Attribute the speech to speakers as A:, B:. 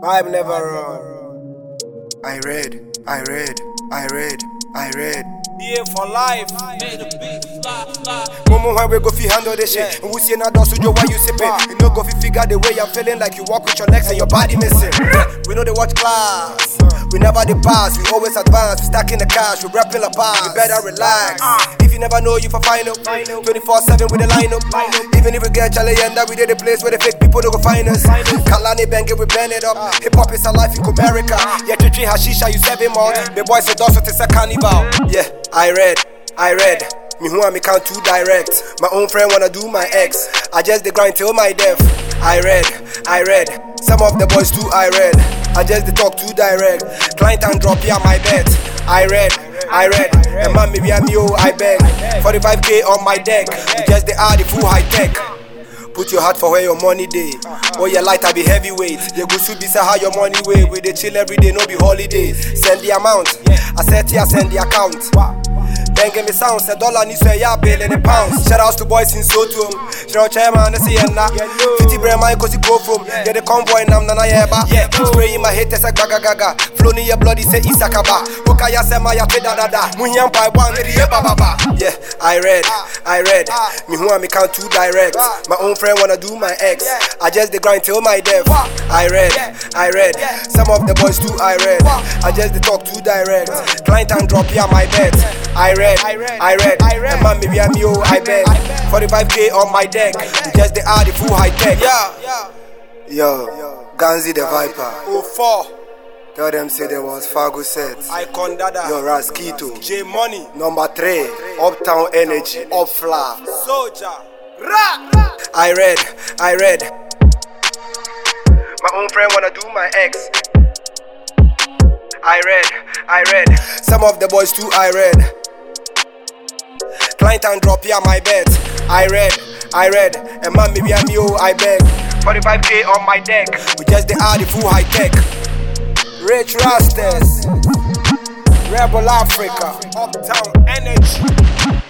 A: I've never run. I read.
B: BA for life.
C: Made a big fly.
A: Moment when we go fi handle this shit. And we see na dance with you while you sipping. You know go fi figure the way I'm feeling like you walk with your legs and your body missing. We know they watch class. We never the pass, we always advance. We stacking the cash, we rapping la pass. You better relax. If you never know, you for find up. 24/7 with the lineup. Even if we get challenge, we did the place where the fake people don't go find us. Kalani bang it, we bend it up. Hip hop is a life in America. Yeah, to drink hashisha, you 7 more. The boys say dance it's a carnival. Yeah, I read. Me who me count too direct. My own friend wanna do my ex. I just the grind till my death. I read. Some of the boys too I just the talk too direct. Client and drop here my bet. I read. And man maybe I'm yo, I beg. 45K on my deck. We just the the full high tech. Put your heart for where your money day. Oh your light I be heavyweight. You go shoot this how your money way. We dey chill every day, no be holidays. Send the amount. I said here send the account. Then give me sounds, $1 needs to a bill in the pounds. Shout outs to boys in Soto. Shout out chairman, I see ya na. 50 brand man, cause you go from. Yeah, the convoy, nam nana yeba. Yeah, spray in my head, it's like gaga. Flow in your bloody, say Isakaba. Okaya sema ya te da. Munyam by one, baba. Yeah, I read. Me who me count too direct. My own friend wanna do my ex. I just the grind till my death. I read. Some of the boys too I just the talk too direct. Client and drop here my bet. I read. And man, maybe I'm yo, I beg. 45K on my deck. We just the full high tech. Yo, Ganzi the Viper.
B: 04.
A: Tell them say there was Fargo set.
B: Icon Dada.
A: Yo, Raskito.
B: J Money.
A: Number 3. Uptown Energy. Up Fla.
B: Soldier.
A: I read. My own friend wanna do my ex. I read. Some of the boys too I read. Client and drop here my bet. I read. And man maybe I'm yo, I beg. 45K on my deck. We just the full high tech. Rich Rastas. Rebel Africa.
B: Uptown Energy.